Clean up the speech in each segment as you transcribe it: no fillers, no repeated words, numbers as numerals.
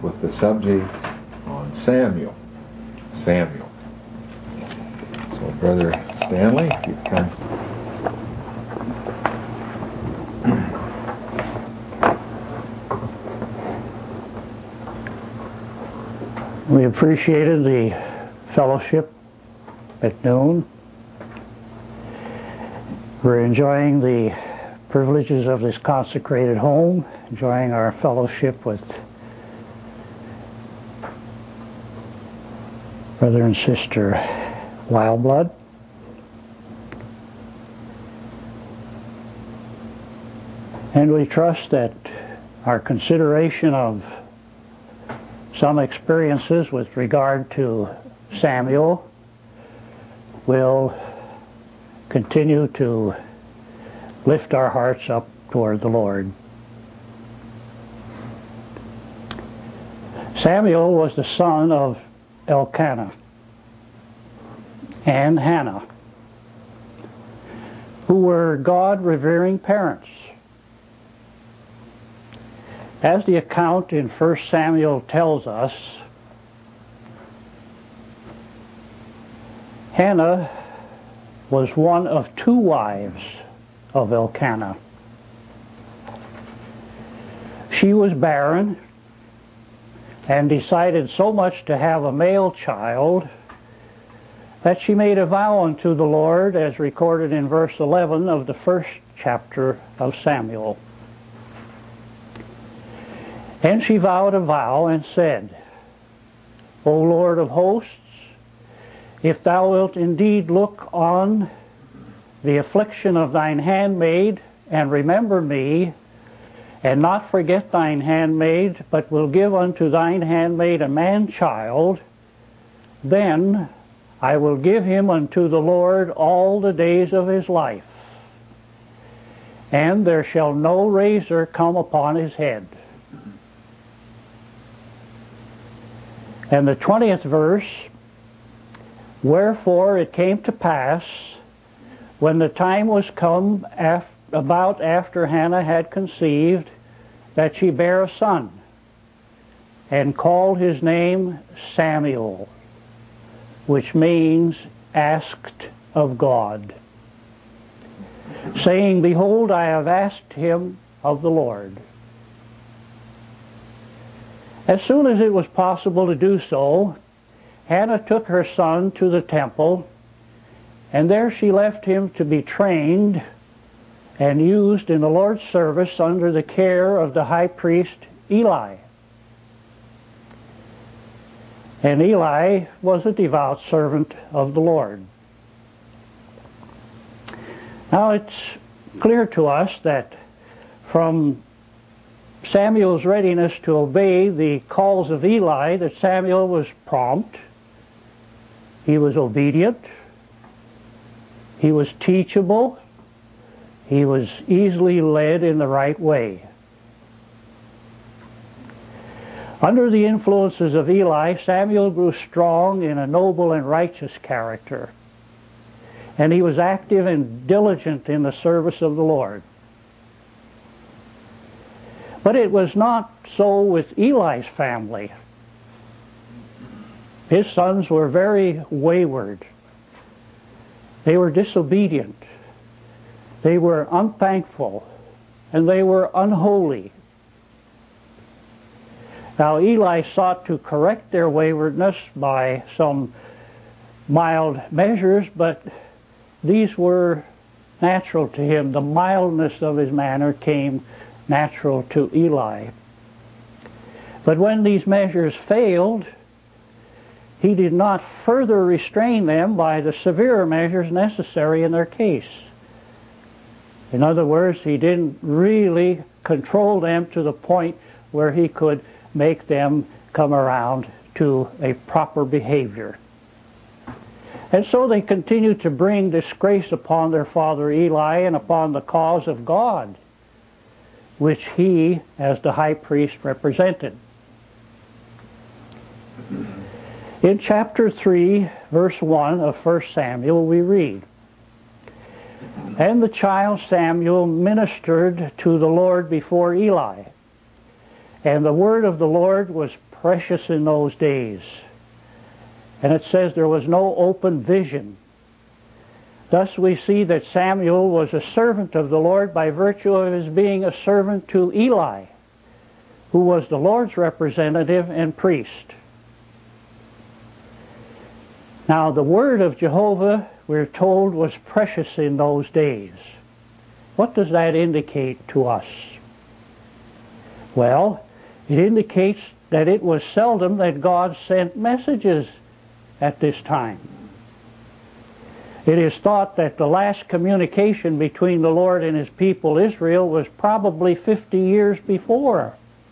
with the subject on Samuel. Samuel. So, Brother Stanley, if you come. We appreciated the fellowship at noon. We're enjoying the privileges of this consecrated home, enjoying our fellowship with Brother and Sister Wildblood. And we trust that our consideration of some experiences with regard to Samuel will continue to lift our hearts up toward the Lord. Samuel was the son of Elkanah and Hannah, who were God-revering parents. As the account in 1 Samuel tells us, Hannah was one of 2 wives of Elkanah. She was barren and decided so much to have a male child that she made a vow unto the Lord, as recorded in verse 11 of the 1st chapter of Samuel. And she vowed a vow and said, O Lord of hosts, if thou wilt indeed look on the affliction of thine handmaid, and remember me, and not forget thine handmaid, but will give unto thine handmaid a man-child, then I will give him unto the Lord all the days of his life, and there shall no razor come upon his head. And the 20th verse, wherefore it came to pass, when the time was come about after Hannah had conceived, that she bare a son, and called his name Samuel, which means asked of God, saying, Behold, I have asked him of the Lord. As soon as it was possible to do so, Hannah took her son to the temple, and there she left him to be trained and used in the Lord's service under the care of the high priest Eli. And Eli was a devout servant of the Lord. Now it's clear to us that from Samuel's readiness to obey the calls of Eli, that Samuel was prompt, he was obedient, he was teachable, he was easily led in the right way. Under the influences of Eli, Samuel grew strong in a noble and righteous character, and he was active and diligent in the service of the Lord. But it was not so with Eli's family. His sons were very wayward. They were disobedient. They were unthankful. And they were unholy. Now Eli sought to correct their waywardness by some mild measures, but these were natural to him. The mildness of his manner came natural to Eli. But when these measures failed, he did not further restrain them by the severer measures necessary in their case. In other words, he didn't really control them to the point where he could make them come around to a proper behavior. And so they continued to bring disgrace upon their father Eli and upon the cause of God, which he, as the high priest, represented. In chapter 3, verse 1 of 1 Samuel, we read, And the child Samuel ministered to the Lord before Eli, and the word of the Lord was precious in those days. And it says there was no open vision. Thus we see that Samuel was a servant of the Lord by virtue of his being a servant to Eli, who was the Lord's representative and priest. Now the word of Jehovah, we're told, was precious in those days. What does that indicate to us? Well, it indicates that it was seldom that God sent messages at this time. It is thought that the last communication between the Lord and his people Israel was probably 50 years before.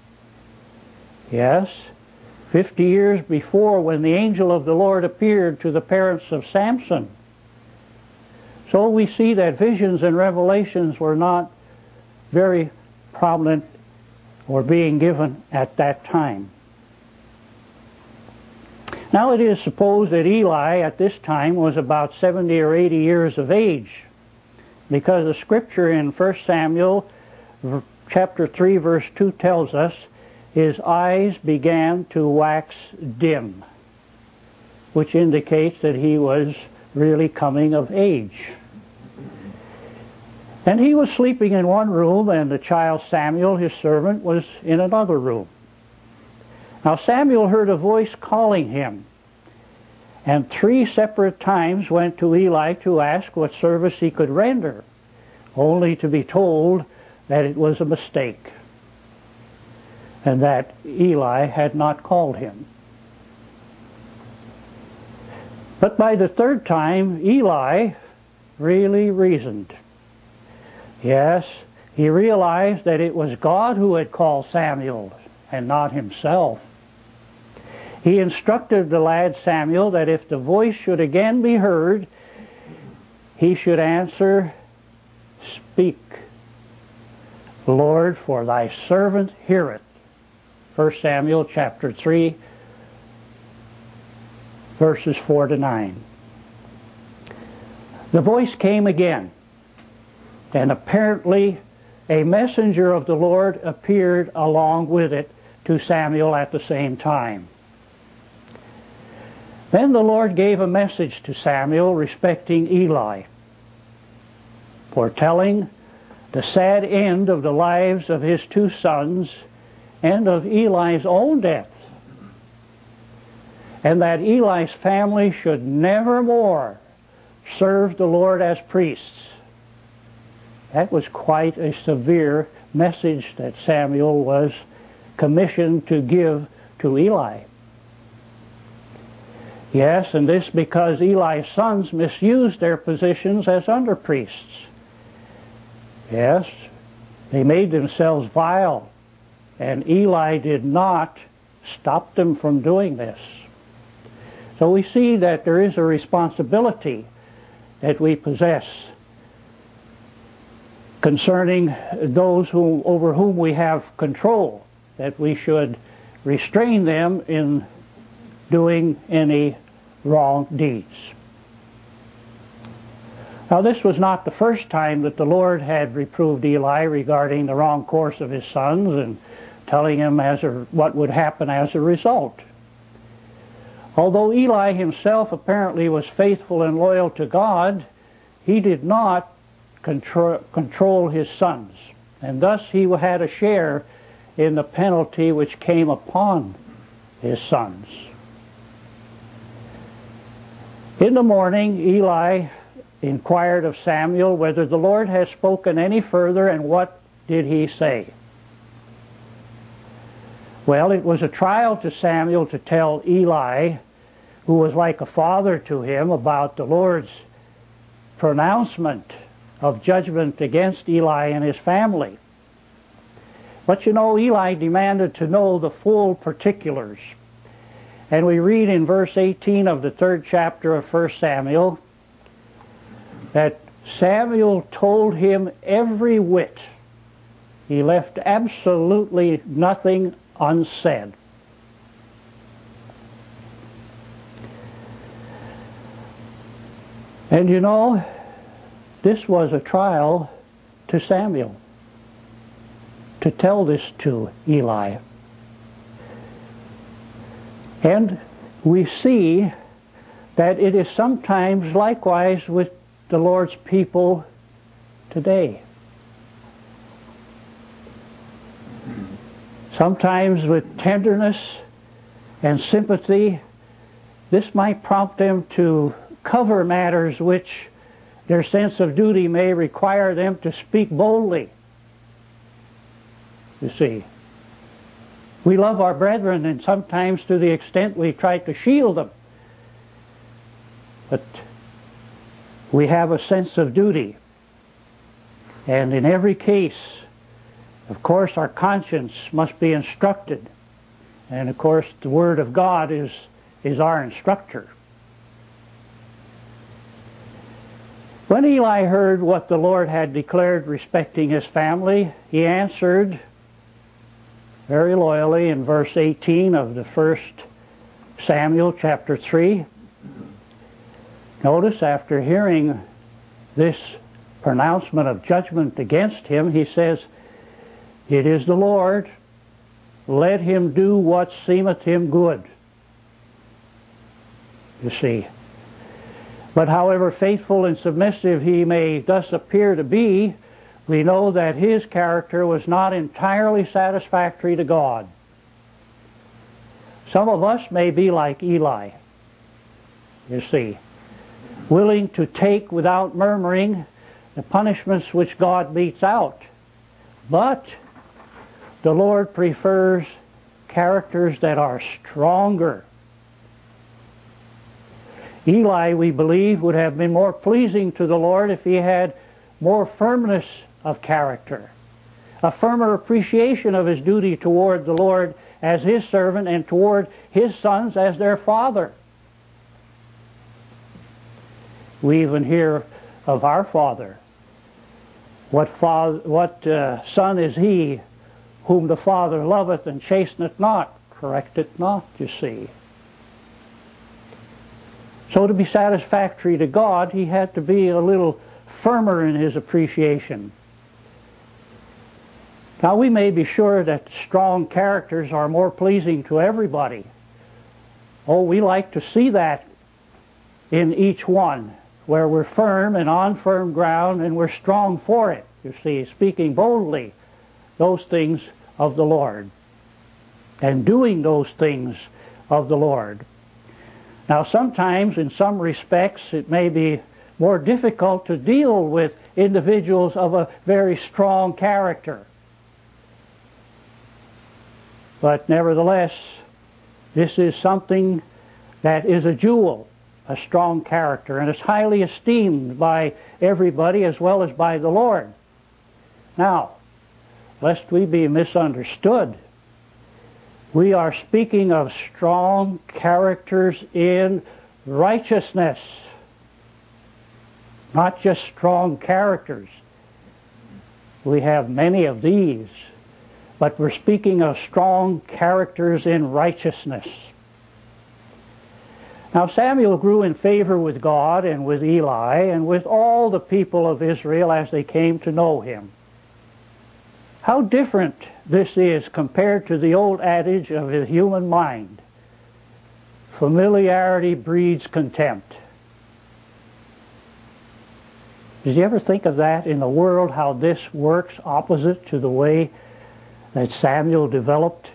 Yes, 50 years before, when the angel of the Lord appeared to the parents of Samson. So we see that visions and revelations were not very prominent or being given at that time. Now it is supposed that Eli at this time was about 70 or 80 years of age, because the scripture in 1 Samuel chapter 3 verse 2 tells us his eyes began to wax dim, which indicates that he was really coming of age. And he was sleeping in one room, and the child Samuel, his servant, was in another room. Now Samuel heard a voice calling him, and 3 separate times went to Eli to ask what service he could render, only to be told that it was a mistake, and that Eli had not called him. But by the 3rd time, Eli really reasoned. Yes, he realized that it was God who had called Samuel and not himself. He instructed the lad Samuel that if the voice should again be heard, he should answer, "Speak, Lord, for thy servant heareth." 1 Samuel chapter 3, verses 4 to 9. The voice came again, and apparently a messenger of the Lord appeared along with it to Samuel at the same time. Then the Lord gave a message to Samuel respecting Eli, foretelling the sad end of the lives of his 2 sons and of Eli's own death, and that Eli's family should never more serve the Lord as priests. That was quite a severe message that Samuel was commissioned to give to Eli. Yes, and this because Eli's sons misused their positions as under priests. Yes, they made themselves vile, and Eli did not stop them from doing this. So we see that there is a responsibility that we possess concerning those over whom we have control, that we should restrain them in doing any wrong deeds. Now this was not the first time that the Lord had reproved Eli regarding the wrong course of his sons and telling him what would happen as a result. Although Eli himself apparently was faithful and loyal to God, he did not control his sons, and thus he had a share in the penalty which came upon his sons. In the morning, Eli inquired of Samuel whether the Lord had spoken any further, and what did he say? Well, it was a trial to Samuel to tell Eli, who was like a father to him, about the Lord's pronouncement of judgment against Eli and his family. But you know, Eli demanded to know the full particulars. And we read in verse 18 of the 3rd chapter of 1 Samuel that Samuel told him every whit. He left absolutely nothing unsaid. And you know, this was a trial to Samuel, to tell this to Eli. And we see that it is sometimes likewise with the Lord's people today. Sometimes with tenderness and sympathy, this might prompt them to cover matters which their sense of duty may require them to speak boldly. You see, we love our brethren, and sometimes to the extent we try to shield them. But we have a sense of duty. And in every case, of course, our conscience must be instructed. And of course, the Word of God is our instructor. When Eli heard what the Lord had declared respecting his family, he answered very loyally in verse 18 of the 1 Samuel chapter 3. Notice, after hearing this pronouncement of judgment against him, he says, "It is the Lord, let him do what seemeth him good." You see. But however faithful and submissive he may thus appear to be, we know that his character was not entirely satisfactory to God. Some of us may be like Eli, you see, willing to take without murmuring the punishments which God metes out. But the Lord prefers characters that are stronger. Eli, we believe, would have been more pleasing to the Lord if he had more firmness of character, a firmer appreciation of his duty toward the Lord as his servant and toward his sons as their father. We even hear of our Father. What son is he whom the Father loveth and chasteneth not, correcteth not, you see. So to be satisfactory to God, he had to be a little firmer in his appreciation. Now, we may be sure that strong characters are more pleasing to everybody. Oh, we like to see that in each one, where we're firm and on firm ground and we're strong for it, you see, speaking boldly those things of the Lord and doing those things of the Lord. Now, sometimes, in some respects, it may be more difficult to deal with individuals of a very strong character. But nevertheless, this is something that is a jewel, a strong character, and is highly esteemed by everybody as well as by the Lord. Now, lest we be misunderstood, we are speaking of strong characters in righteousness, not just strong characters. We have many of these, but we're speaking of strong characters in righteousness. Now, Samuel grew in favor with God and with Eli and with all the people of Israel as they came to know him. How different this is compared to the old adage of the human mind. Familiarity breeds contempt. Did you ever think of that in the world, how this works opposite to the way that Samuel developed?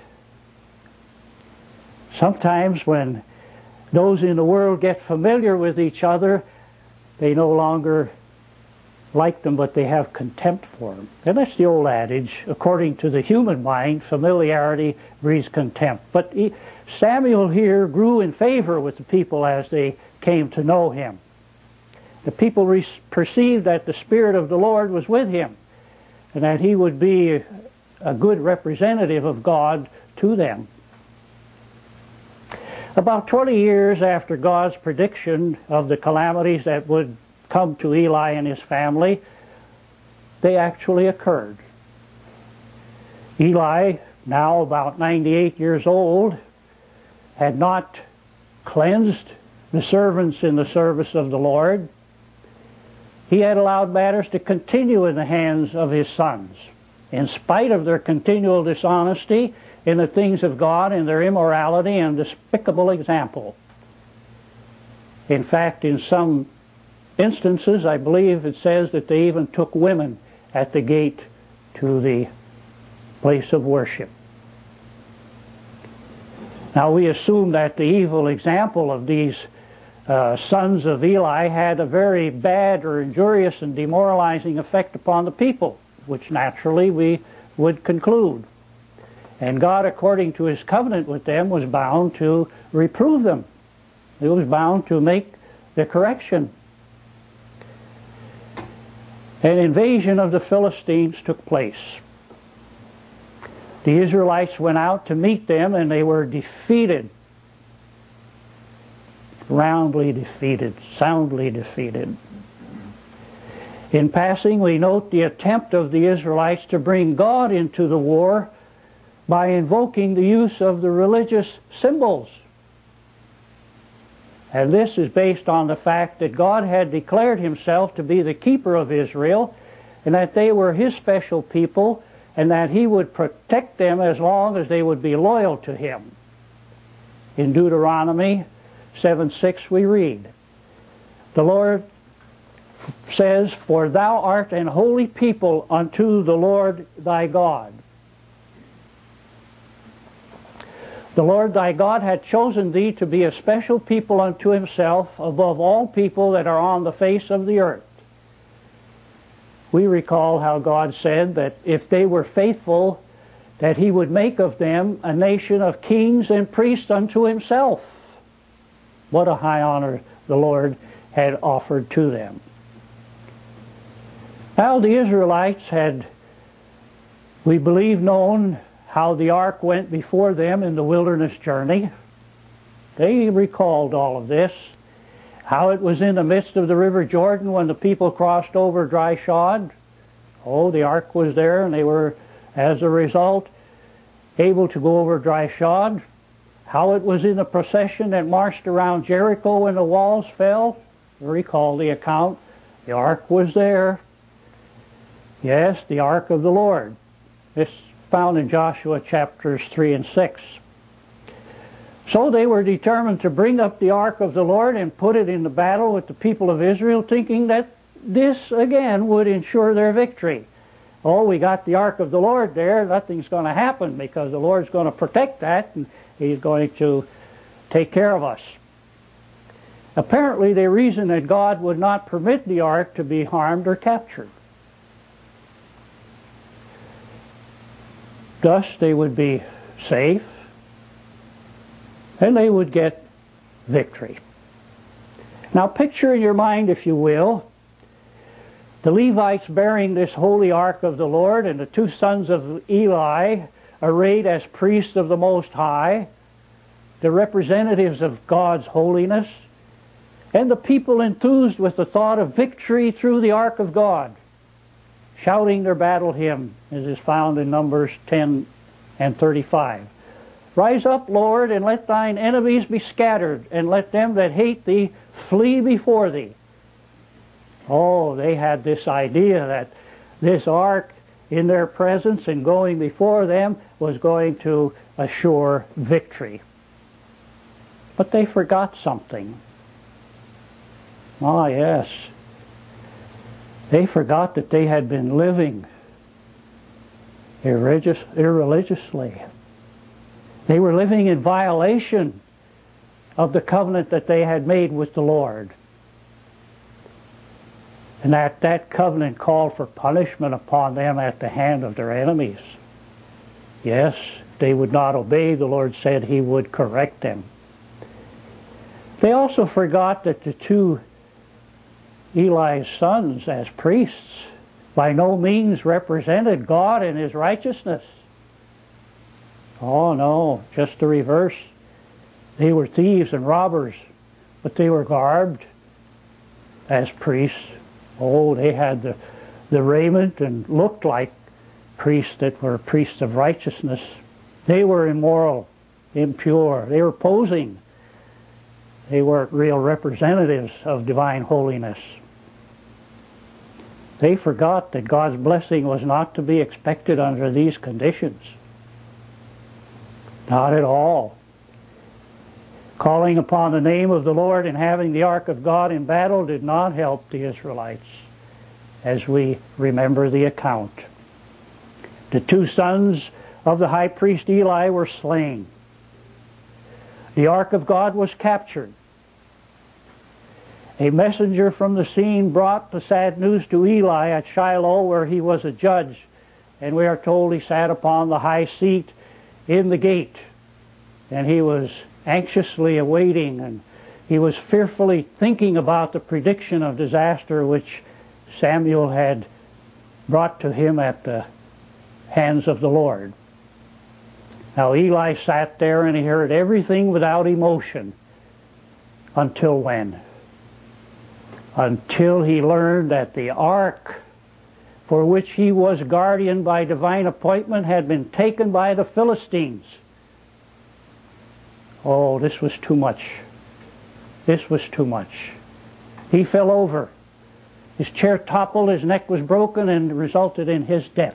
Sometimes when those in the world get familiar with each other, they no longer like them, but they have contempt for them. And that's the old adage. According to the human mind, familiarity breeds contempt. But Samuel here grew in favor with the people as they came to know him. The people perceived that the Spirit of the Lord was with him and that he would be a good representative of God to them. About 20 years after God's prediction of the calamities that would come to Eli and his family, they actually occurred. Eli, now about 98 years old, had not cleansed the servants in the service of the Lord. He had allowed matters to continue in the hands of his sons. In spite of their continual dishonesty in the things of God and their immorality and despicable example. In fact, in some instances, I believe it says that they even took women at the gate to the place of worship. Now we assume that the evil example of these sons of Eli had a very bad or injurious and demoralizing effect upon the people, which naturally we would conclude. And God, according to His covenant with them, was bound to reprove them. He was bound to make the correction. An invasion of the Philistines took place. The Israelites went out to meet them, and they were defeated. Roundly defeated, soundly defeated. In passing, we note the attempt of the Israelites to bring God into the war by invoking the use of the religious symbols. And this is based on the fact that God had declared Himself to be the keeper of Israel, and that they were His special people, and that He would protect them as long as they would be loyal to Him. In Deuteronomy 7:6 we read, the Lord says, "For thou art an holy people unto the Lord thy God." The Lord thy God had chosen thee to be a special people unto Himself above all people that are on the face of the earth. We recall how God said that if they were faithful, that He would make of them a nation of kings and priests unto Himself. What a high honor the Lord had offered to them. Now the Israelites had, we believe, known how the ark went before them in the wilderness journey. They recalled all of this. How it was in the midst of the river Jordan when the people crossed over dry shod. Oh, the ark was there, and they were, as a result, able to go over dry shod. How it was in the procession that marched around Jericho when the walls fell. Recall the account. The ark was there. Yes, the ark of the Lord. This found in Joshua chapters 3 and 6. So they were determined to bring up the ark of the Lord and put it in the battle with the people of Israel, thinking that this again would ensure their victory. Oh, we got the ark of the Lord there, nothing's going to happen because the Lord's going to protect that and He's going to take care of us. Apparently they reasoned that God would not permit the ark to be harmed or captured. Thus they would be safe and they would get victory. Now picture in your mind, if you will, the Levites bearing this holy ark of the Lord and the two sons of Eli arrayed as priests of the Most High, the representatives of God's holiness, and the people enthused with the thought of victory through the ark of God, shouting their battle hymn, as is found in Numbers 10 and 35. Rise up, Lord, and let thine enemies be scattered, and let them that hate thee flee before thee. Oh, they had this idea that this ark in their presence and going before them was going to assure victory. But they forgot something. Ah, yes. They forgot that they had been living irreligiously. They were living in violation of the covenant that they had made with the Lord. And that covenant called for punishment upon them at the hand of their enemies. Yes, they would not obey. The Lord said He would correct them. They also forgot that the two Eli's sons as priests by no means represented God and His righteousness. Oh no, just the reverse. They were thieves and robbers, but they were garbed as priests. Oh, they had the raiment and looked like priests that were priests of righteousness. They were immoral, impure. They were posing. They weren't real representatives of divine holiness. They forgot that God's blessing was not to be expected under these conditions. Not at all. Calling upon the name of the Lord and having the ark of God in battle did not help the Israelites, as we remember the account. The two sons of the high priest Eli were slain. The ark of God was captured. A messenger from the scene brought the sad news to Eli at Shiloh, where he was a judge, and we are told he sat upon the high seat in the gate, and he was anxiously awaiting, and he was fearfully thinking about the prediction of disaster which Samuel had brought to him at the hands of the Lord. Now Eli sat there and he heard everything without emotion. Until when? Until he learned that the ark, for which he was guardian by divine appointment, had been taken by the Philistines. Oh, this was too much. This was too much. He fell over. His chair toppled, his neck was broken, and resulted in his death.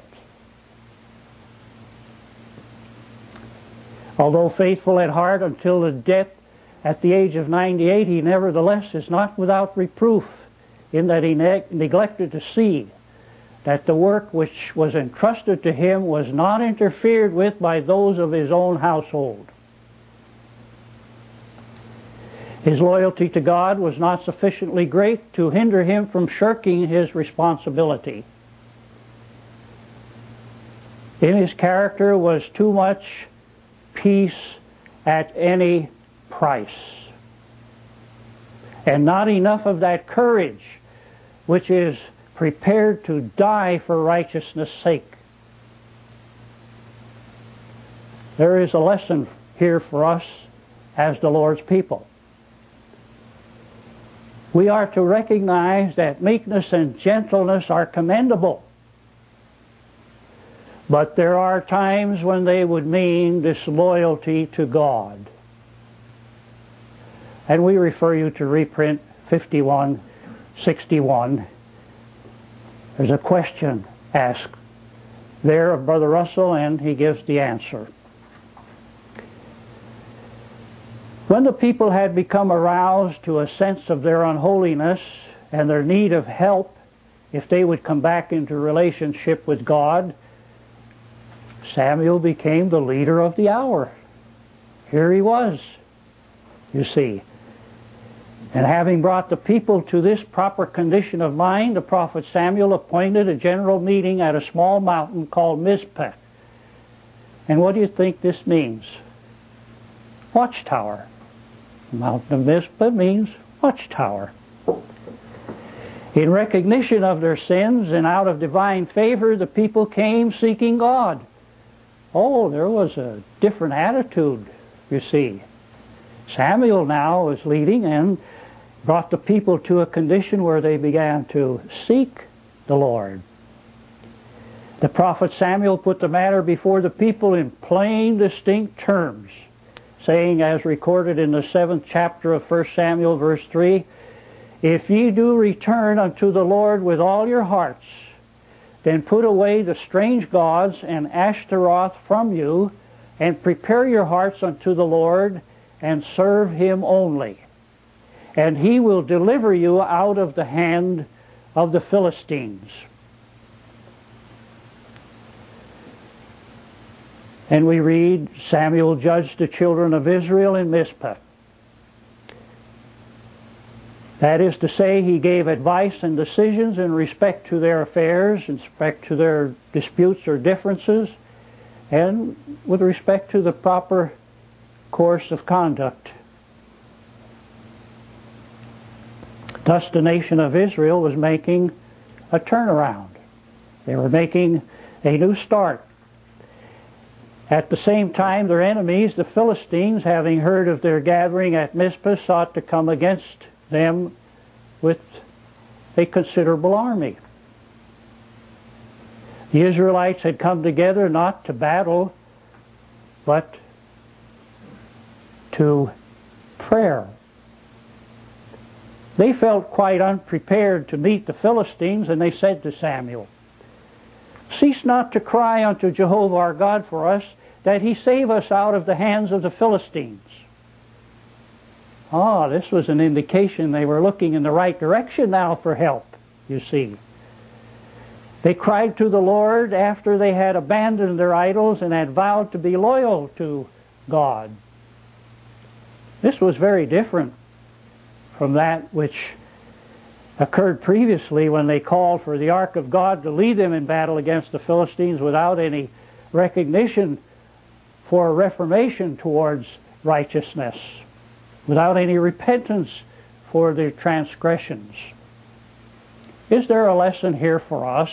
Although faithful at heart until the death at the age of 98, he nevertheless is not without reproof, in that he neglected to see that the work which was entrusted to him was not interfered with by those of his own household. His loyalty to God was not sufficiently great to hinder him from shirking his responsibility. In his character was too much peace at any price, and not enough of that courage which is prepared to die for righteousness' sake. There is a lesson here for us as the Lord's people. We are to recognize that meekness and gentleness are commendable, but there are times when they would mean disloyalty to God. And we refer you to reprint 5161. There's a question asked there of Brother Russell, and he gives the answer. When the people had become aroused to a sense of their unholiness and their need of help if they would come back into relationship with God, Samuel became the leader of the hour. Here he was, you see. And having brought the people to this proper condition of mind, the prophet Samuel appointed a general meeting at a small mountain called Mizpah. And what do you think this means? Watchtower. The mountain of Mizpah means watchtower. In recognition of their sins and out of divine favor, the people came seeking God. Oh, there was a different attitude, you see. Samuel now was leading and brought the people to a condition where they began to seek the Lord. The prophet Samuel put the matter before the people in plain, distinct terms, saying, as recorded in the 7th chapter of 1 Samuel, verse 3, "If ye do return unto the Lord with all your hearts, then put away the strange gods and Ashtaroth from you, and prepare your hearts unto the Lord, and serve Him only. And He will deliver you out of the hand of the Philistines." And we read, Samuel judged the children of Israel in Mizpah. That is to say, he gave advice and decisions in respect to their affairs, in respect to their disputes or differences, and with respect to the proper course of conduct. Thus the nation of Israel was making a turnaround. They were making a new start. At the same time, their enemies, the Philistines, having heard of their gathering at Mizpah, sought to come against them with a considerable army. The Israelites had come together not to battle, but to prayer. They felt quite unprepared to meet the Philistines, and they said to Samuel, "Cease not to cry unto Jehovah our God for us, that he save us out of the hands of the Philistines. Ah, this was an indication they were looking in the right direction now for help, you see. They cried to the Lord after they had abandoned their idols and had vowed to be loyal to God. This was very different from that which occurred previously when they called for the ark of God to lead them in battle against the Philistines without any recognition for a reformation towards righteousness, without any repentance for their transgressions. Is there a lesson here for us?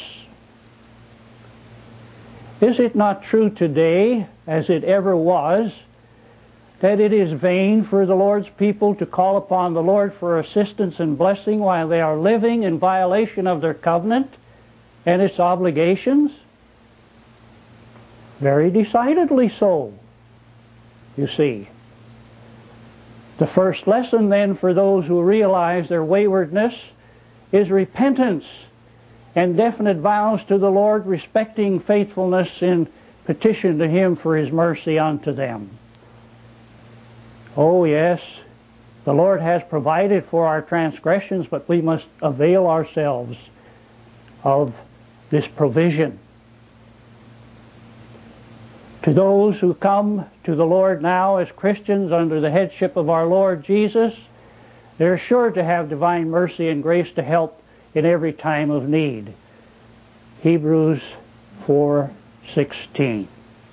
Is it not true today, as it ever was, that it is vain for the Lord's people to call upon the Lord for assistance and blessing while they are living in violation of their covenant and its obligations? Very decidedly so, you see. The first lesson then for those who realize their waywardness is repentance and definite vows to the Lord respecting faithfulness in petition to Him for His mercy unto them. Oh yes, the Lord has provided for our transgressions, but we must avail ourselves of this provision. To those who come to the Lord now as Christians under the headship of our Lord Jesus, they're sure to have divine mercy and grace to help in every time of need. Hebrews 4:16.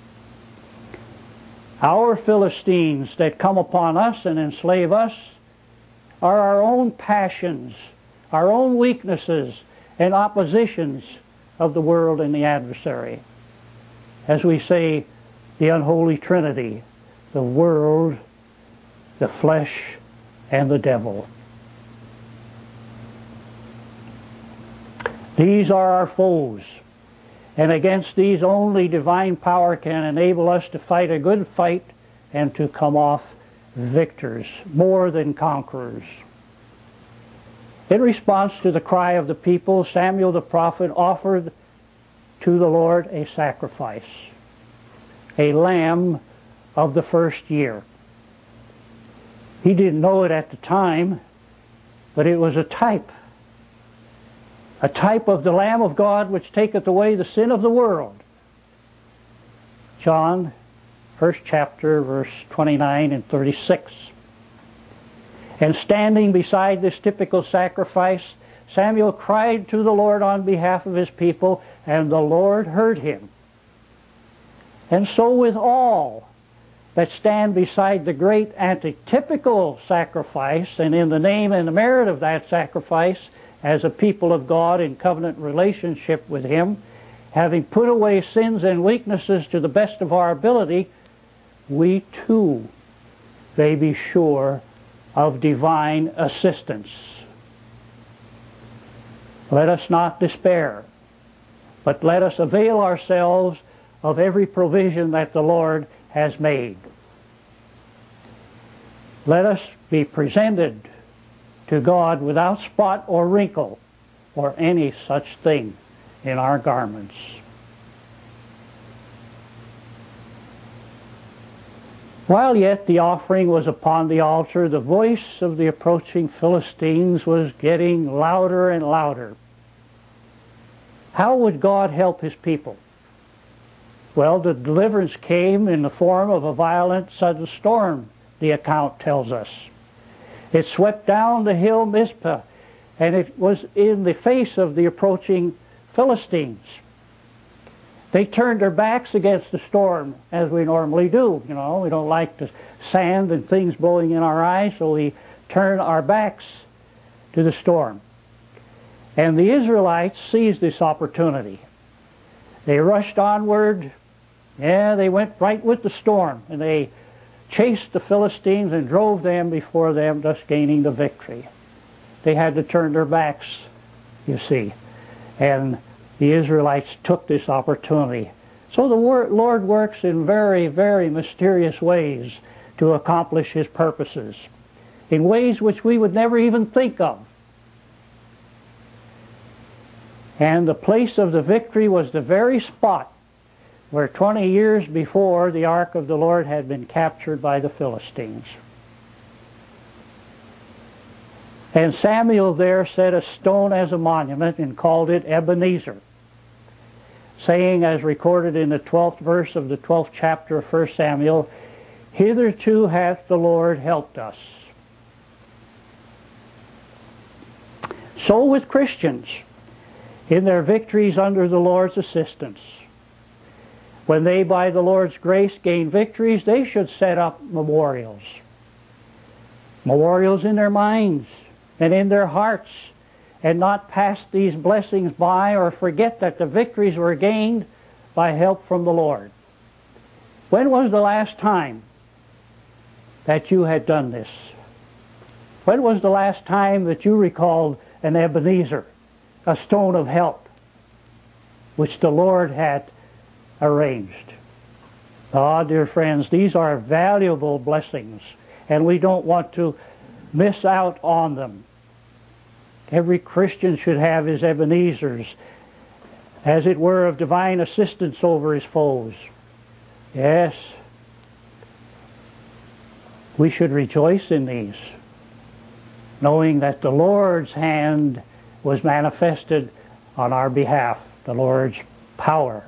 Our Philistines that come upon us and enslave us are our own passions, our own weaknesses and oppositions of the world and the adversary. As we say, the unholy trinity, the world, the flesh, and the devil. These are our foes, and against these only divine power can enable us to fight a good fight and to come off victors, more than conquerors. In response to the cry of the people, Samuel the prophet offered to the Lord a sacrifice, a lamb of the first year. He didn't know it at the time, but it was a type of the Lamb of God which taketh away the sin of the world. John, 1st chapter, verse 29 and 36. And standing beside this typical sacrifice, Samuel cried to the Lord on behalf of his people, and the Lord heard him. And so with all that stand beside the great antitypical sacrifice, and in the name and the merit of that sacrifice, as a people of God in covenant relationship with Him, having put away sins and weaknesses to the best of our ability, we too may be sure of divine assistance. Let us not despair, but let us avail ourselves of every provision that the Lord has made. Let us be presented to God without spot or wrinkle or any such thing in our garments. While yet the offering was upon the altar, the voice of the approaching Philistines was getting louder and louder. How would God help His people? Well, the deliverance came in the form of a violent sudden storm, the account tells us. It swept down the hill Mizpah, and it was in the face of the approaching Philistines. They turned their backs against the storm, as we normally do. You know, we don't like the sand and things blowing in our eyes, so we turn our backs to the storm. And the Israelites seized this opportunity. They rushed onward. Yeah, they went right with the storm, and they chased the Philistines and drove them before them, thus gaining the victory. They had to turn their backs, you see. And the Israelites took this opportunity. So the Lord works in very, very mysterious ways to accomplish His purposes, in ways which we would never even think of. And the place of the victory was the very spot where 20 years before the ark of the Lord had been captured by the Philistines. And Samuel there set a stone as a monument and called it Ebenezer, saying, as recorded in the 12th verse of the 12th chapter of 1 Samuel, "Hitherto hath the Lord helped us." So with Christians, in their victories under the Lord's assistance. When they, by the Lord's grace, gain victories, they should set up memorials. Memorials in their minds and in their hearts, and not pass these blessings by or forget that the victories were gained by help from the Lord. When was the last time that you had done this? When was the last time that you recalled an Ebenezer, a stone of help, which the Lord had arranged? Ah, dear friends, these are valuable blessings, and we don't want to miss out on them. Every Christian should have his Ebenezers, as it were, of divine assistance over his foes. Yes, we should rejoice in these, knowing that the Lord's hand was manifested on our behalf, the Lord's power.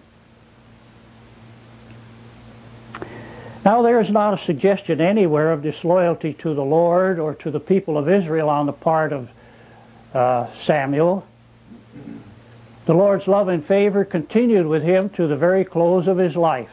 Now, there is not a suggestion anywhere of disloyalty to the Lord or to the people of Israel on the part of Samuel. The Lord's love and favor continued with him to the very close of his life.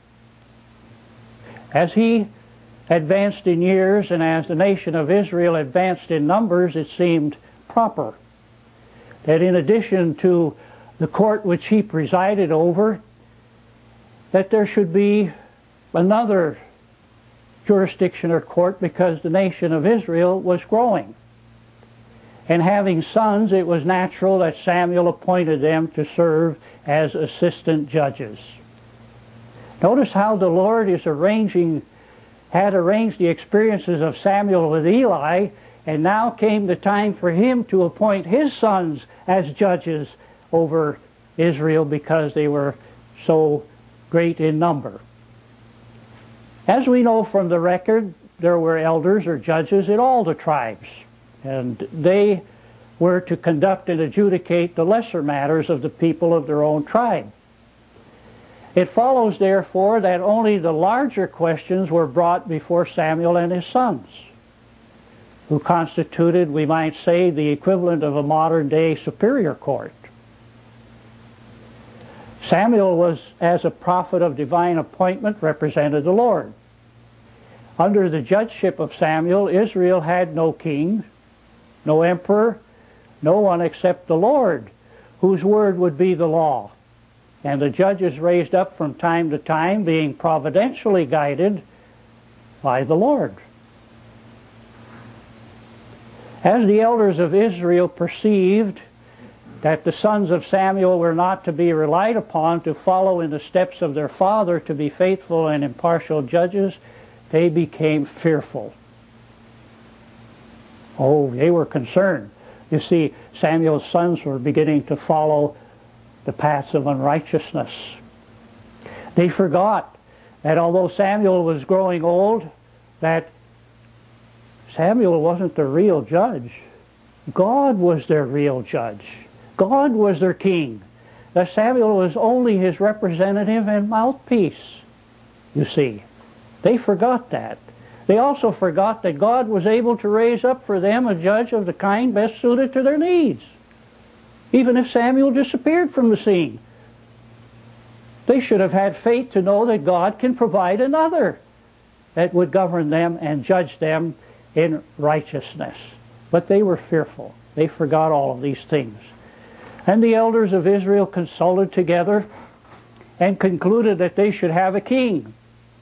As he advanced in years and as the nation of Israel advanced in numbers, it seemed proper that in addition to the court which he presided over, that there should be another jurisdiction or court, because the nation of Israel was growing. And having sons, it was natural that Samuel appointed them to serve as assistant judges. Notice how the Lord had arranged the experiences of Samuel with Eli, and now came the time for him to appoint his sons as judges over Israel, because they were so great in number. As we know from the record, there were elders or judges in all the tribes, and they were to conduct and adjudicate the lesser matters of the people of their own tribe. It follows, therefore, that only the larger questions were brought before Samuel and his sons, who constituted, we might say, the equivalent of a modern-day superior court. Samuel was, as a prophet of divine appointment, represented the Lord. Under the judgeship of Samuel, Israel had no king, no emperor, no one except the Lord, whose word would be the law, and the judges raised up from time to time, being providentially guided by the Lord. As the elders of Israel perceived that the sons of Samuel were not to be relied upon to follow in the steps of their father, to be faithful and impartial judges, they became fearful. Oh, they were concerned. You see, Samuel's sons were beginning to follow the paths of unrighteousness. They forgot that although Samuel was growing old, that Samuel wasn't the real judge. God was their real judge. God was their king. That Samuel was only his representative and mouthpiece, you see. They forgot that. They also forgot that God was able to raise up for them a judge of the kind best suited to their needs, even if Samuel disappeared from the scene. They should have had faith to know that God can provide another that would govern them and judge them in righteousness. But they were fearful. They forgot all of these things. And the elders of Israel consulted together and concluded that they should have a king.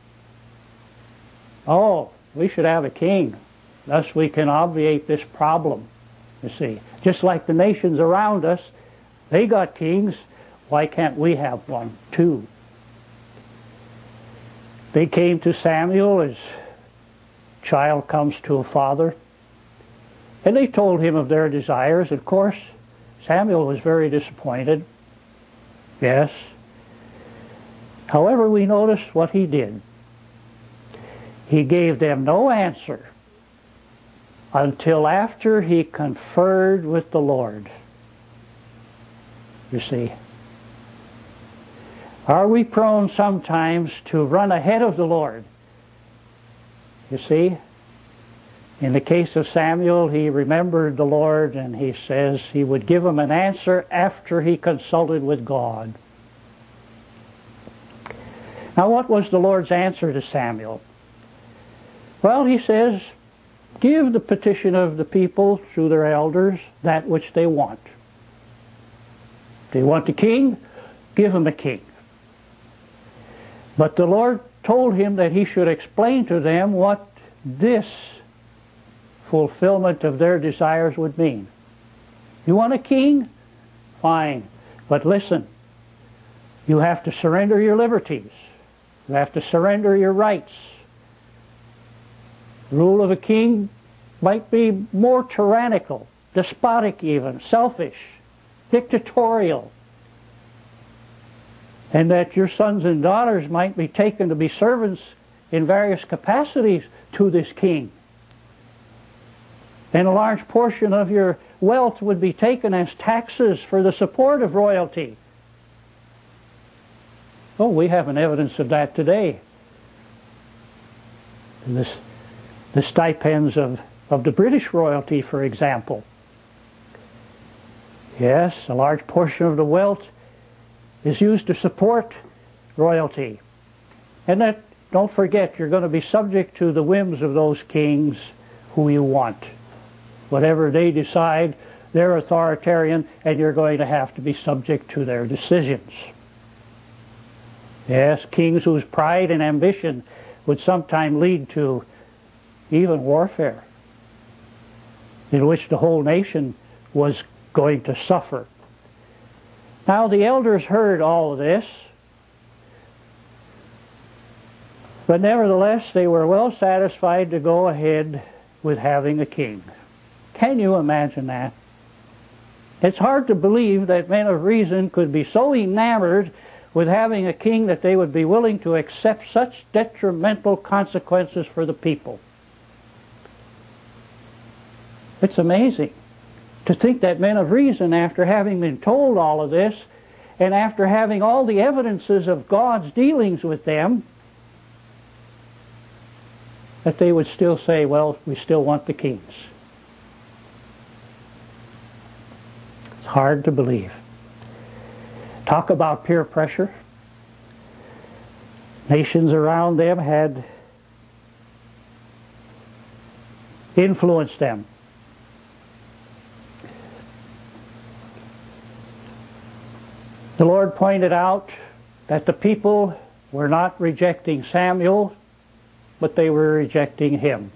Oh, we should have a king. Thus we can obviate this problem, you see. Just like the nations around us, they got kings. Why can't we have one too? They came to Samuel as a child comes to a father, and they told him of their desires. Of course, Samuel was very disappointed. Yes. However, we notice what he did. He gave them no answer until after he conferred with the Lord. You see, are we prone sometimes to run ahead of the Lord? You see, in the case of Samuel, he remembered the Lord, and he says he would give him an answer after he consulted with God. Now, what was the Lord's answer to Samuel? Well, he says, give the petition of the people through their elders that which they want. They want a king, give them a king. But the Lord told him that he should explain to them what this fulfillment of their desires would mean. You want a king? Fine. But listen, you have to surrender your liberties. You have to surrender your rights. The rule of a king might be more tyrannical, despotic even, selfish, dictatorial. And that your sons and daughters might be taken to be servants in various capacities to this king. And a large portion of your wealth would be taken as taxes for the support of royalty. Oh, we have an evidence of that today. The stipends of the British royalty, for example. Yes, a large portion of the wealth is used to support royalty. And that, don't forget, you're going to be subject to the whims of those kings who you want. Whatever they decide, they're authoritarian, and you're going to have to be subject to their decisions. Yes, kings whose pride and ambition would sometime lead to even warfare, in which the whole nation was going to suffer. Now, the elders heard all of this, but nevertheless, they were well satisfied to go ahead with having a king. Can you imagine that? It's hard to believe that men of reason could be so enamored with having a king that they would be willing to accept such detrimental consequences for the people. It's amazing to think that men of reason, after having been told all of this, and after having all the evidences of God's dealings with them, that they would still say, well, we still want the kings. It's hard to believe. Talk about peer pressure. Nations around them had influenced them. The Lord pointed out that the people were not rejecting Samuel, but they were rejecting him.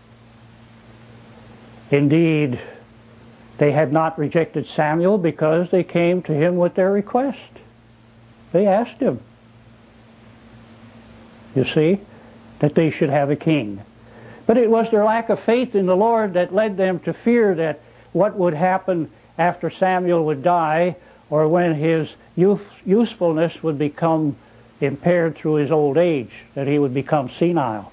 Indeed, they had not rejected Samuel because they came to him with their request. They asked him, you see, that they should have a king. But it was their lack of faith in the Lord that led them to fear that what would happen after Samuel would die, or when his usefulness would become impaired through his old age, that he would become senile.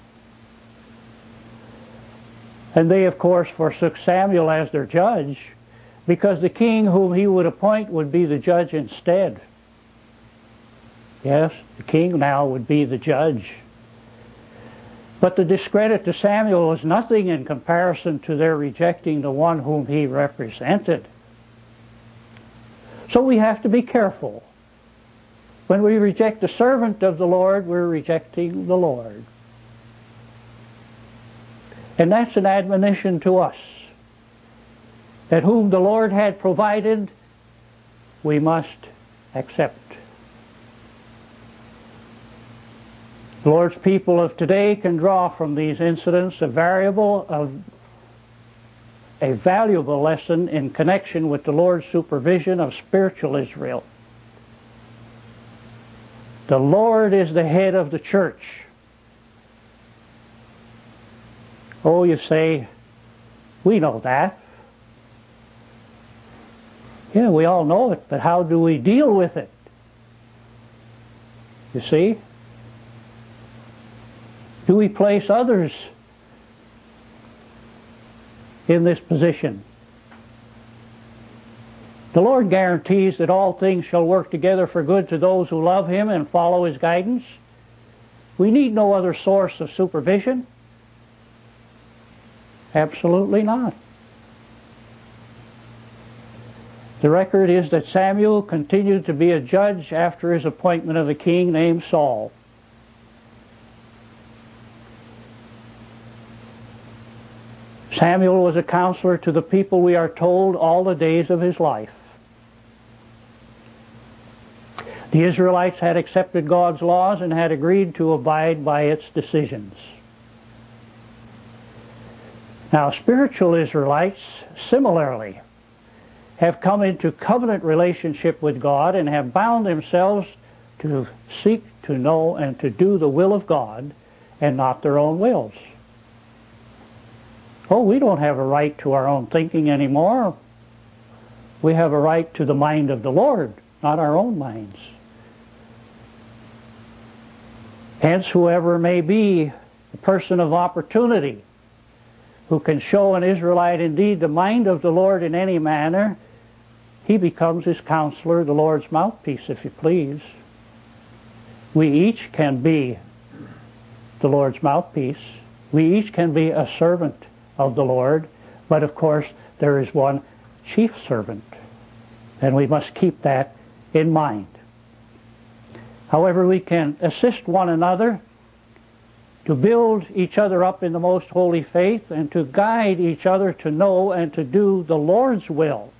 And they, of course, forsook Samuel as their judge, because the king whom he would appoint would be the judge instead. Yes, the king now would be the judge. But the discredit to Samuel was nothing in comparison to their rejecting the one whom he represented. So we have to be careful. When we reject the servant of the Lord, we're rejecting the Lord. And that's an admonition to us, that whom the Lord had provided, we must accept. The Lord's people of today can draw from these incidents a valuable lesson in connection with the Lord's supervision of spiritual Israel. The Lord is the head of the church. Oh, you say, we know that. Yeah, we all know it, but how do we deal with it? You see? Do we place others in this position? The Lord guarantees that all things shall work together for good to those who love Him and follow His guidance. We need no other source of supervision. Absolutely not. The record is that Samuel continued to be a judge after his appointment of a king named Saul. Samuel was a counselor to the people, we are told, all the days of his life. The Israelites had accepted God's laws and had agreed to abide by its decisions. Now, spiritual Israelites, similarly, have come into covenant relationship with God and have bound themselves to seek to know and to do the will of God and not their own wills. Oh, we don't have a right to our own thinking anymore. We have a right to the mind of the Lord, not our own minds. Hence, whoever may be the person of opportunity who can show an Israelite indeed the mind of the Lord in any manner, he becomes his counselor, the Lord's mouthpiece, if you please. We each can be the Lord's mouthpiece. We each can be a servant of the Lord, but of course there is one chief servant, and we must keep that in mind. However, we can assist one another to build each other up in the most holy faith and to guide each other to know and to do the Lord's will.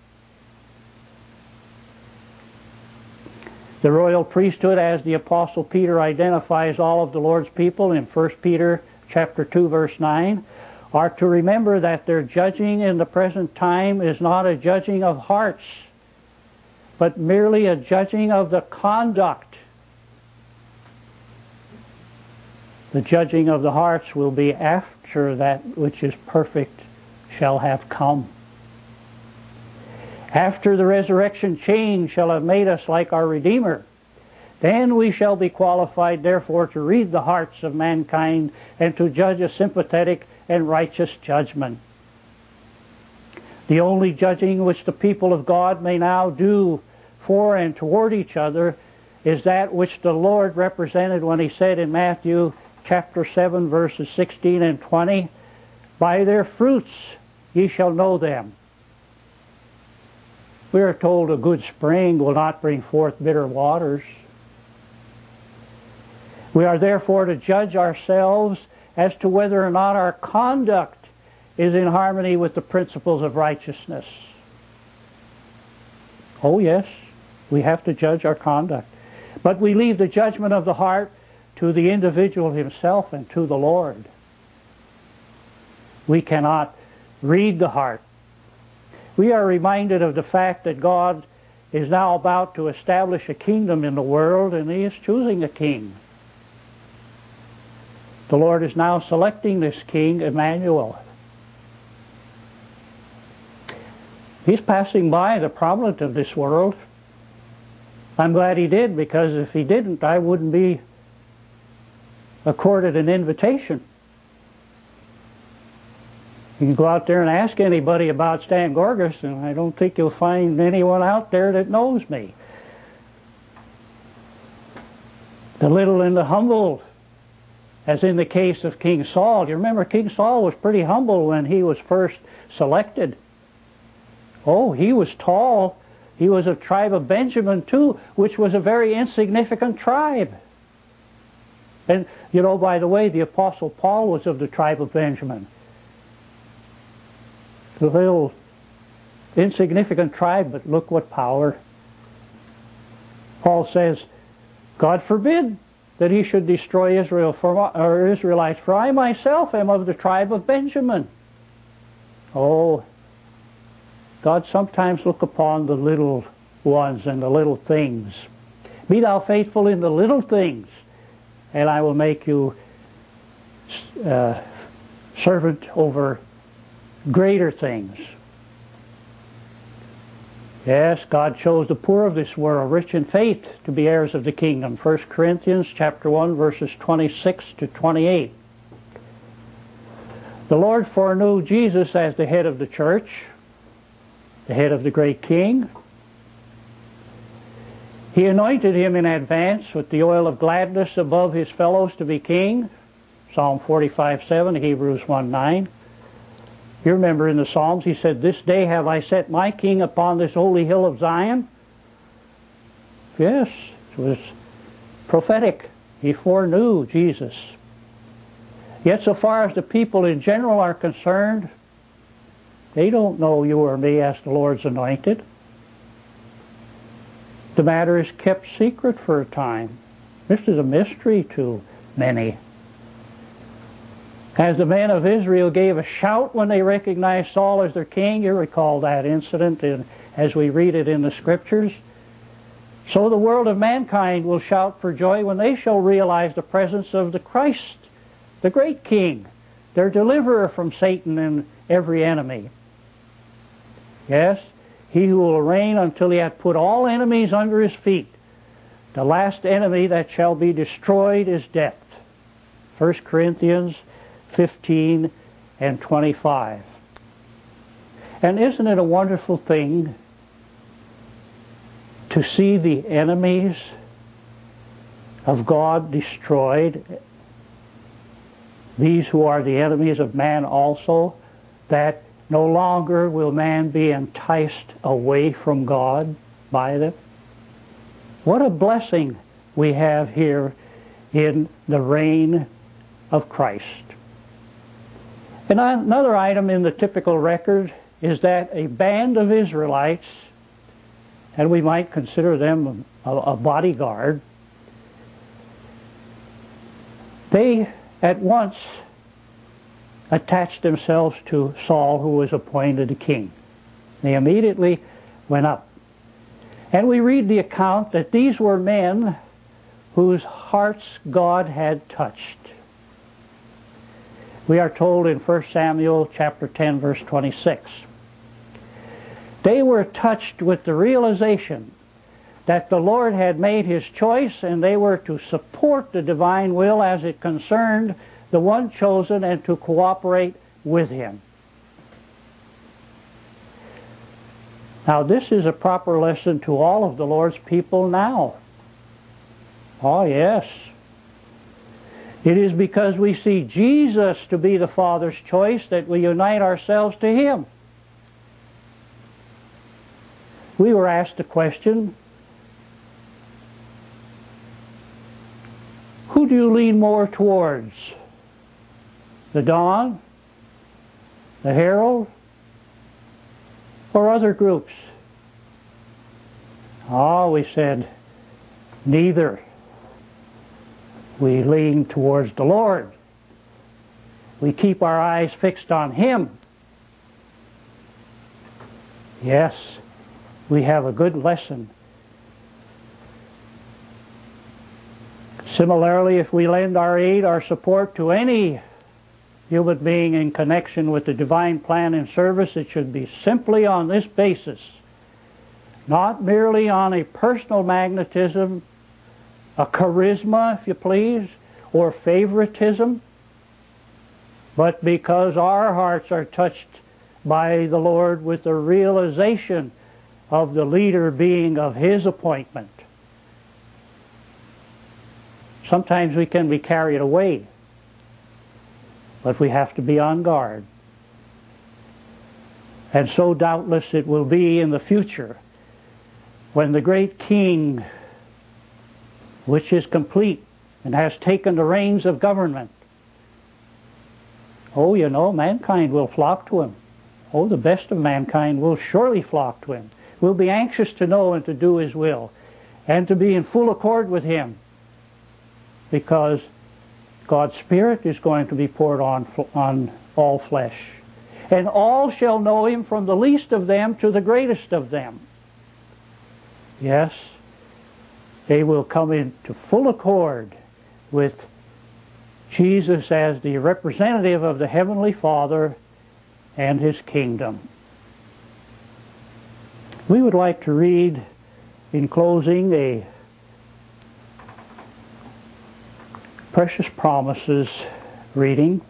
The royal priesthood, as the Apostle Peter identifies all of the Lord's people in 1 Peter chapter 2, verse 9, are to remember that their judging in the present time is not a judging of hearts, but merely a judging of the conduct. The judging of the hearts will be after that which is perfect shall have come. After the resurrection change shall have made us like our Redeemer, then we shall be qualified, therefore, to read the hearts of mankind and to judge a sympathetic and righteous judgment. The only judging which the people of God may now do for and toward each other is that which the Lord represented when He said in Matthew chapter 7, verses 16 and 20, "By their fruits ye shall know them." We are told a good spring will not bring forth bitter waters. We are therefore to judge ourselves as to whether or not our conduct is in harmony with the principles of righteousness. Oh yes, we have to judge our conduct. But we leave the judgment of the heart to the individual himself and to the Lord. We cannot read the heart. We are reminded of the fact that God is now about to establish a kingdom in the world, and He is choosing a king. The Lord is now selecting this king, Emmanuel. He's passing by the prominent of this world. I'm glad He did, because if He didn't, I wouldn't be accorded an invitation. You can go out there and ask anybody about Stan Gorgas, and I don't think you'll find anyone out there that knows me. The little and the humble, as in the case of King Saul. You remember King Saul was pretty humble when he was first selected. Oh, he was tall. He was of tribe of Benjamin too, which was a very insignificant tribe. And, you know, by the way, the Apostle Paul was of the tribe of Benjamin. The little insignificant tribe, but look what power. Paul says, God forbid that He should destroy Israelites, for I myself am of the tribe of Benjamin. Oh, God sometimes look upon the little ones and the little things. Be thou faithful in the little things, and I will make you servant over greater things. Yes, God chose the poor of this world, rich in faith, to be heirs of the kingdom. 1 Corinthians chapter 1, verses 26 to 28. The Lord foreknew Jesus as the head of the church, the head of the great king. He anointed him in advance with the oil of gladness above his fellows to be king. Psalm 45:7, Hebrews 1:9. You remember in the Psalms, he said, "This day have I set my king upon this holy hill of Zion." Yes, it was prophetic. He foreknew Jesus. Yet so far as the people in general are concerned, they don't know you or me as the Lord's anointed. The matter is kept secret for a time. This is a mystery to many. As the men of Israel gave a shout when they recognized Saul as their king, you recall that incident as we read it in the Scriptures, so the world of mankind will shout for joy when they shall realize the presence of the Christ, the great King, their deliverer from Satan and every enemy. Yes, he who will reign until he hath put all enemies under his feet. The last enemy that shall be destroyed is death. 1 Corinthians 15 and 25. And isn't it a wonderful thing to see the enemies of God destroyed? These who are the enemies of man also, that no longer will man be enticed away from God by them. What a blessing we have here in the reign of Christ. And another item in the typical record is that a band of Israelites, and we might consider them a bodyguard, they at once attached themselves to Saul, who was appointed a king. They immediately went up. And we read the account that these were men whose hearts God had touched. We are told in 1 Samuel chapter 10, verse 26. They were touched with the realization that the Lord had made his choice, and they were to support the divine will as it concerned the one chosen and to cooperate with him. Now, this is a proper lesson to all of the Lord's people now. Oh, yes. It is because we see Jesus to be the Father's choice that we unite ourselves to him. We were asked the question, who do you lean more towards? The Dawn, the Herald, or other groups? Oh, we said, neither. We lean towards the Lord. We keep our eyes fixed on him. Yes, we have a good lesson. Similarly, if we lend our aid, our support to any human being in connection with the divine plan and service, it should be simply on this basis, not merely on a personal magnetism, a charisma, if you please, or favoritism, but because our hearts are touched by the Lord with the realization of the leader being of his appointment. Sometimes we can be carried away, but we have to be on guard. And so doubtless it will be in the future when the great King, which is complete and has taken the reins of government, oh, you know, mankind will flock to him. Oh, the best of mankind will surely flock to him. We'll be anxious to know and to do his will and to be in full accord with him, because God's Spirit is going to be poured on all flesh. And all shall know him, from the least of them to the greatest of them. Yes, they will come into full accord with Jesus as the representative of the Heavenly Father and his kingdom. We would like to read, in closing, a Precious Promises reading.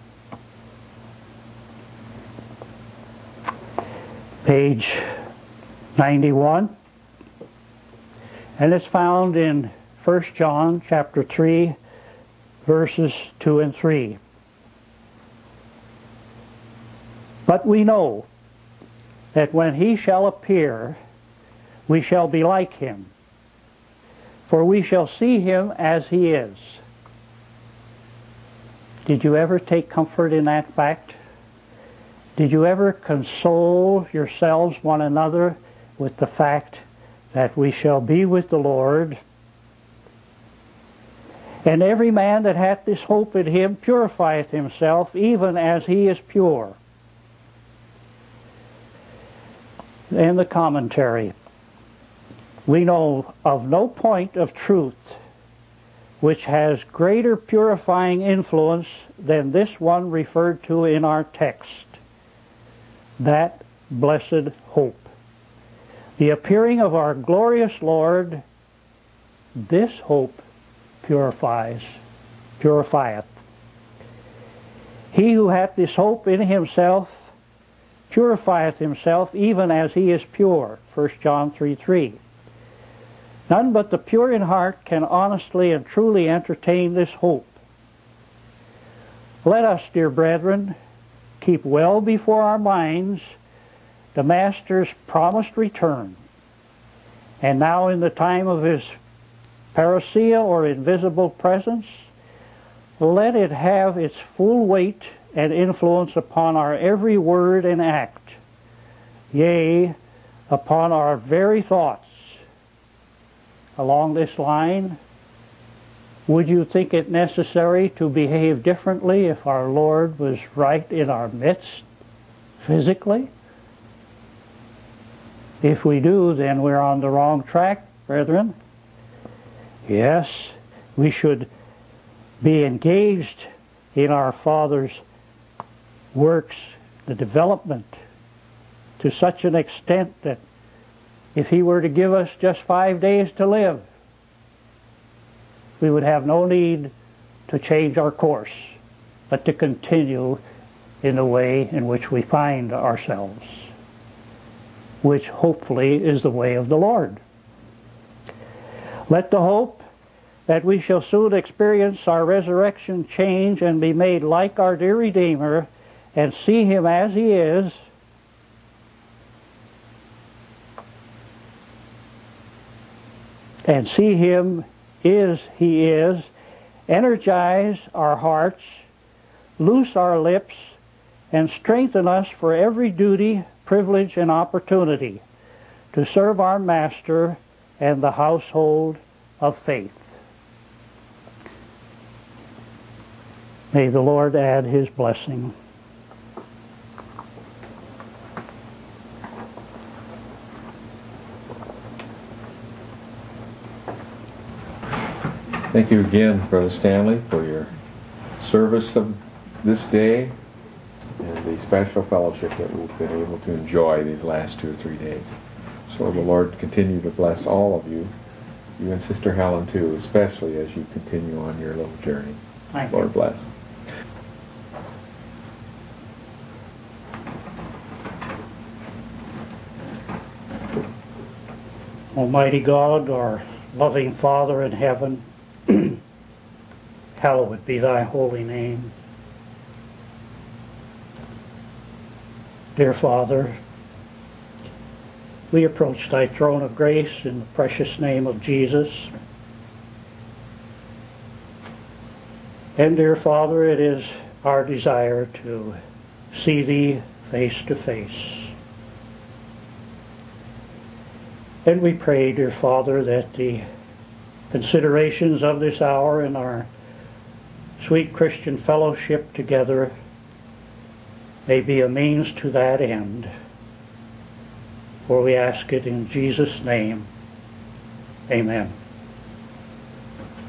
Page 91. And it's found in 1 John chapter 3, verses 2 and 3. But we know that when he shall appear, we shall be like him, for we shall see him as he is. Did you ever take comfort in that fact? Did you ever console yourselves one another with the fact that we shall be with the Lord? And every man that hath this hope in him purifieth himself, even as he is pure. And the commentary. We know of no point of truth which has greater purifying influence than this one referred to in our text, that blessed hope. The appearing of our glorious Lord, this hope purifieth. He who hath this hope in himself purifieth himself, even as he is pure. 1 John 3:3. None but the pure in heart can honestly and truly entertain this hope. Let us, dear brethren, keep well before our minds the Master's promised return, and now in the time of his parousia, or invisible presence, let it have its full weight and influence upon our every word and act, yea, upon our very thoughts. Along this line, would you think it necessary to behave differently if our Lord was right in our midst, physically? If we do, then we're on the wrong track, brethren. Yes, we should be engaged in our Father's works, the development, to such an extent that if he were to give us just 5 days to live, we would have no need to change our course, but to continue in the way in which we find ourselves, which hopefully is the way of the Lord. Let the hope that we shall soon experience our resurrection change and be made like our dear Redeemer and see him as he is and see him as he is, energize our hearts, loose our lips, and strengthen us for every duty, privilege, and opportunity to serve our Master and the household of faith. May the Lord add his blessing. Thank you again, Brother Stanley, for your service of this day and the special fellowship that we've been able to enjoy these last 2 or 3 days. So the Lord continue to bless all of you, you and Sister Helen too, especially as you continue on your little journey. Thank you. Lord bless. Almighty God, our loving Father in heaven, hallowed be thy holy name. Dear Father, we approach thy throne of grace in the precious name of Jesus. And dear Father, it is our desire to see thee face to face. And we pray, dear Father, that the considerations of this hour and our sweet Christian fellowship together may be a means to that end. For we ask it in Jesus' name. Amen.